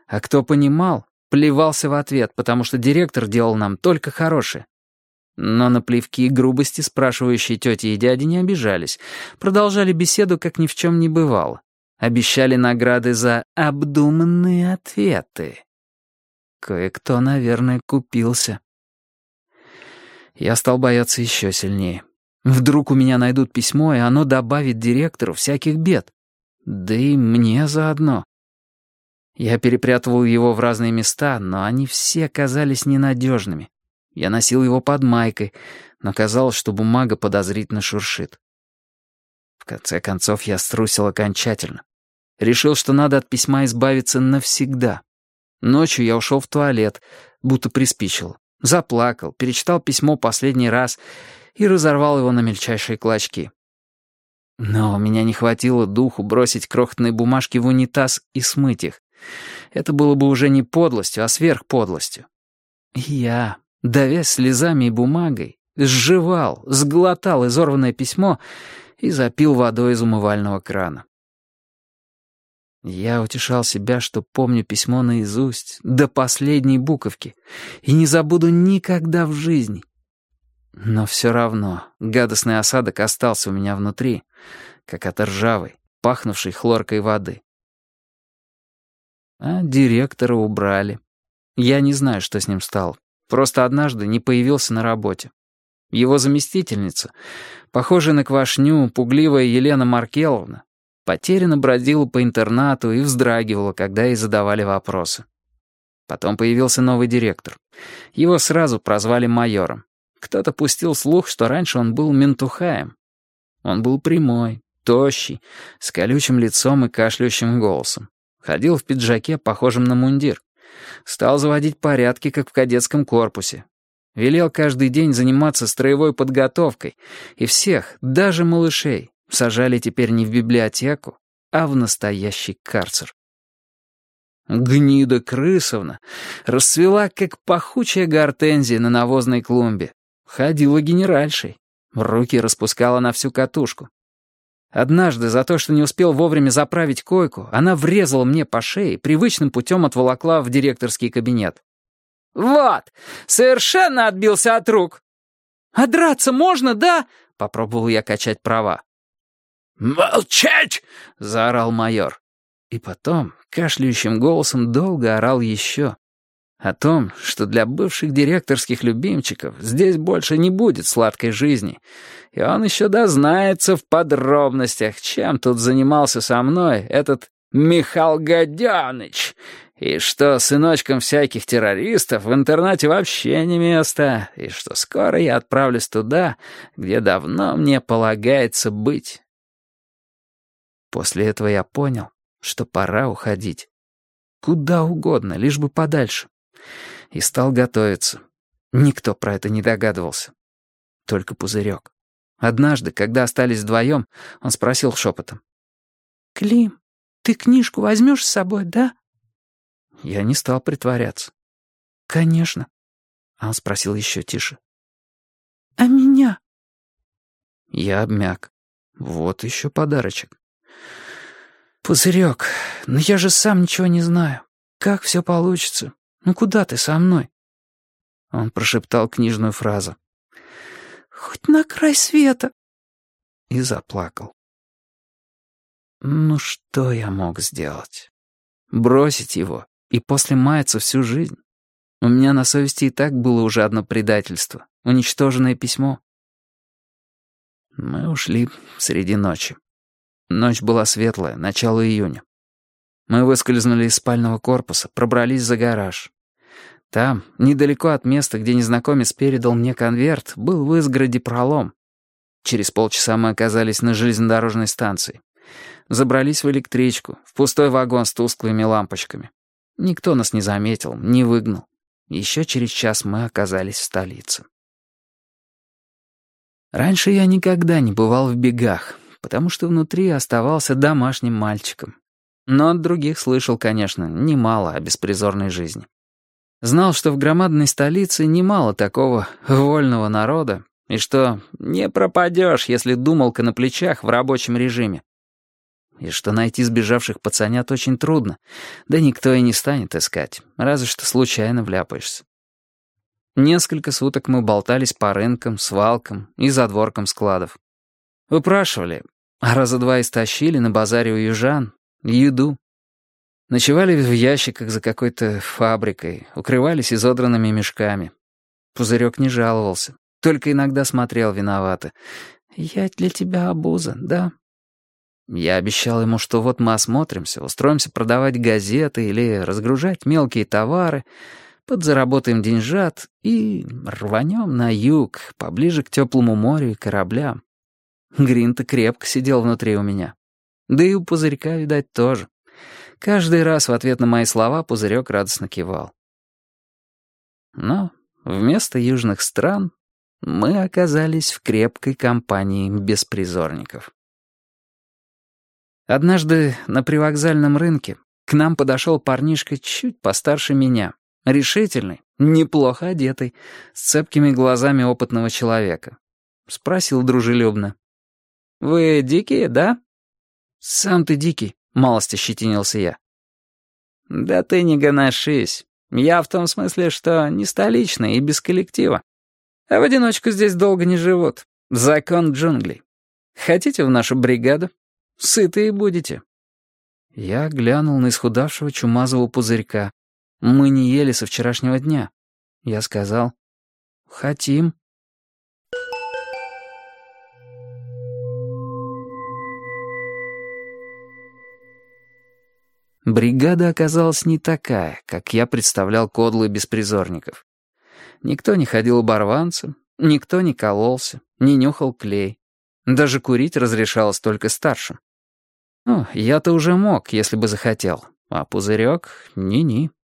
А кто понимал, плевался в ответ, потому что директор делал нам только хорошее. Но на плевки и грубости спрашивающие тети и дяди не обижались, продолжали беседу, как ни в чем не бывало. Обещали награды за обдуманные ответы. Кое-кто, наверное, купился. Я стал бояться еще сильнее. Вдруг у меня найдут письмо, и оно добавит директору всяких бед. Да и мне заодно. Я перепрятывал его в разные места, но они все казались ненадежными. Я носил его под майкой, но казалось, что бумага подозрительно шуршит. В конце концов, я струсил окончательно. Решил, что надо от письма избавиться навсегда. Ночью я ушел в туалет, будто приспичило. Заплакал, перечитал письмо последний раз и разорвал его на мельчайшие клочки. Но у меня не хватило духу бросить крохотные бумажки в унитаз и смыть их. Это было бы уже не подлостью, а сверхподлостью. И я, давясь слезами и бумагой, сживал, сглотал изорванное письмо и запил водой из умывального крана. Я утешал себя, что помню письмо наизусть, до последней буковки, и не забуду никогда в жизни. Но все равно гадостный осадок остался у меня внутри, как от ржавой, пахнувшей хлоркой воды. А директора убрали. Я не знаю, что с ним стало. Просто однажды не появился на работе. Его заместительница, похожая на квашню, пугливая Елена Маркеловна, потерянно бродила по интернату и вздрагивала, когда ей задавали вопросы. Потом появился новый директор. Его сразу прозвали майором. Кто-то пустил слух, что раньше он был ментухаем. Он был прямой, тощий, с колючим лицом и кашляющим голосом. Ходил в пиджаке, похожем на мундир. Стал заводить порядки, как в кадетском корпусе. Велел каждый день заниматься строевой подготовкой. И всех, даже малышей, сажали теперь не в библиотеку, а в настоящий карцер. Гнида Крысовна расцвела, как пахучая гортензия на навозной клумбе. Ходила генеральшей. Руки распускала на всю катушку. Однажды за то, что не успел вовремя заправить койку, она врезала мне по шее и привычным путем отволокла в директорский кабинет. «Вот! Совершенно отбился от рук!» «А драться можно, да?» — попробовал я качать права. «Молчать!» — заорал майор. И потом кашляющим голосом долго орал еще. О том, что для бывших директорских любимчиков здесь больше не будет сладкой жизни. И он еще дознается в подробностях, чем тут занимался со мной этот Михаил Годяныч. И что сыночкам всяких террористов в интернате вообще не место. И что скоро я отправлюсь туда, где давно мне полагается быть. После этого я понял, что пора уходить. Куда угодно, лишь бы подальше. И стал готовиться. Никто про это не догадывался. Только Пузырек. Однажды, когда остались вдвоем, он спросил шепотом. «Клим, ты книжку возьмешь с собой, да?» Я не стал притворяться. «Конечно». А он спросил еще тише. «А меня?» Я обмяк. Вот еще подарочек. «Пузырек, ну я же сам ничего не знаю. Как все получится? Ну куда ты со мной?» Он прошептал книжную фразу. «Хоть на край света». И заплакал. Ну что я мог сделать? Бросить его и после маяться всю жизнь? У меня на совести и так было уже одно предательство. Уничтоженное письмо. Мы ушли среди ночи. Ночь была светлая, начало июня. Мы выскользнули из спального корпуса, пробрались за гараж. Там, недалеко от места, где незнакомец передал мне конверт, был в изгороде пролом. Через полчаса мы оказались на железнодорожной станции. Забрались в электричку, в пустой вагон с тусклыми лампочками. Никто нас не заметил, не выгнал. Еще через час мы оказались в столице. Раньше я никогда не бывал в бегах, потому что внутри оставался домашним мальчиком. Но от других слышал, конечно, немало о беспризорной жизни. Знал, что в громадной столице немало такого вольного народа, и что не пропадешь, если думалка на плечах в рабочем режиме. и что найти сбежавших пацанят очень трудно, да никто и не станет искать, разве что случайно вляпаешься. Несколько суток мы болтались по рынкам, свалкам и задворкам складов. Выпрашивали, а раза два истощили на базаре у южан еду. Ночевали в ящиках за какой-то фабрикой, укрывались изодранными мешками. Пузырек не жаловался, только иногда смотрел виновато. «Я для тебя обуза, да?» Я обещал ему, что вот мы осмотримся, устроимся продавать газеты или разгружать мелкие товары, подзаработаем деньжат и рванем на юг, поближе к теплому морю и кораблям. Грин-то крепко сидел внутри у меня. Да и у Пузырька, видать, тоже. Каждый раз в ответ на мои слова Пузырек радостно кивал. Но вместо южных стран мы оказались в крепкой компании беспризорников. Однажды на привокзальном рынке к нам подошел парнишка чуть постарше меня, решительный, неплохо одетый, с цепкими глазами опытного человека. Спросил дружелюбно. «Вы дикие, да?» «Сам ты дикий», — малость ощетинился я. «Да ты не гоношись. Я в том смысле, что не столичный и без коллектива. А в одиночку здесь долго не живут. Закон джунглей. Хотите в нашу бригаду? Сытые будете». Я глянул на исхудавшего чумазого Пузырька. Мы не ели со вчерашнего дня. Я сказал: «Хотим». Бригада оказалась не такая, как я представлял кодлы беспризорников. Никто не ходил оборванцем, никто не кололся, не нюхал клей. Даже курить разрешалось только старшим. Ну, я-то уже мог, если бы захотел, а Пузырек — ни-ни.